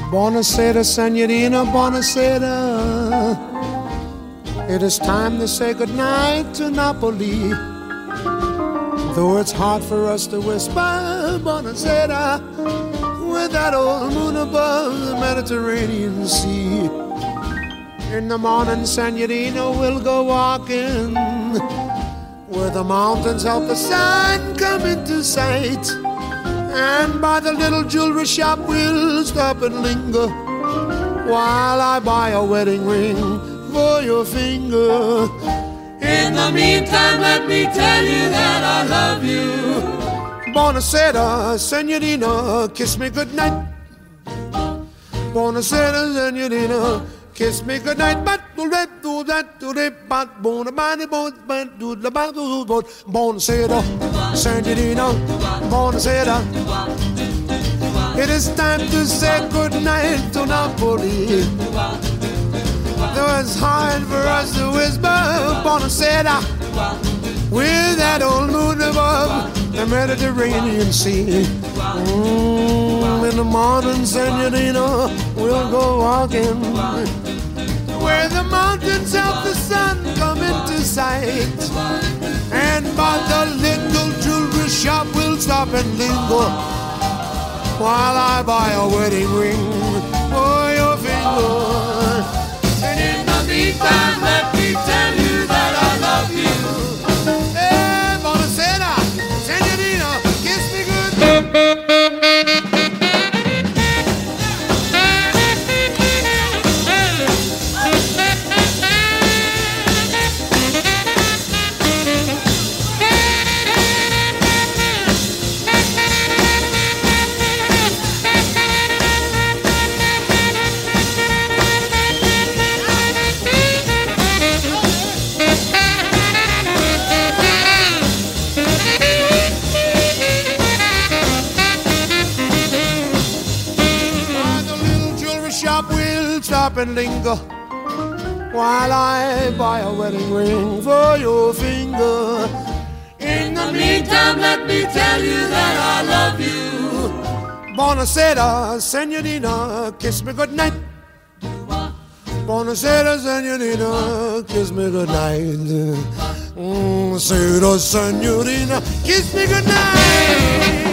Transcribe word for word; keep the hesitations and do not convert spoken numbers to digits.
Buonasera, Senorina, buonasera. It is time to say goodnight to Napoli. Though it's hard for us to whisper buonasera with that old moon above the Mediterranean Sea. In the morning, Senorina, we'll go walking where the mountains help the sun come into sight. And by the little jewelry shop we'll stop and linger while I buy a wedding ring for your finger. In the meantime, let me tell you that I love you. Buonasera, Senorina, kiss me goodnight. Buonasera, Senorina, kiss me goodnight. But do that, do that, do that, but bona bani, bon, but do the battle, but buonasera, Senorina, buonasera. It is time to say goodnight to Napoli. Though it's hard for us to whisper buonasera with that old moon above the Mediterranean Sea. Mm, in the morning, Senorina, we'll go walking where the mountains help the sun come into sight. And by the little jewelry shop we'll stop and linger while I buy a wedding ring for your finger. And in the meantime, let me tell you that I love you. Hey, buonasera, Senorina, kiss me good. Stop and linger while I buy a wedding ring for your finger. In the meantime, let me tell you that I love you. Buonasera, Senorina, kiss me goodnight. Buonasera, Senorina, kiss me goodnight. Mm, Sera, Senorina, kiss me goodnight.